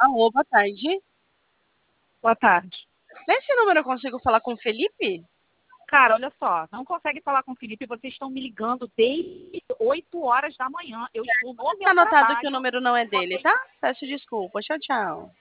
Alô, boa tarde. Boa tarde. Nesse número eu consigo falar com o Felipe? Cara, olha só, não consegue falar com o Felipe, vocês estão me ligando desde 8 horas da manhã. Eu estou no Tá meu anotado que o trabalho número não é e dele, vocês. tá? Peço desculpa. Tchau, tchau.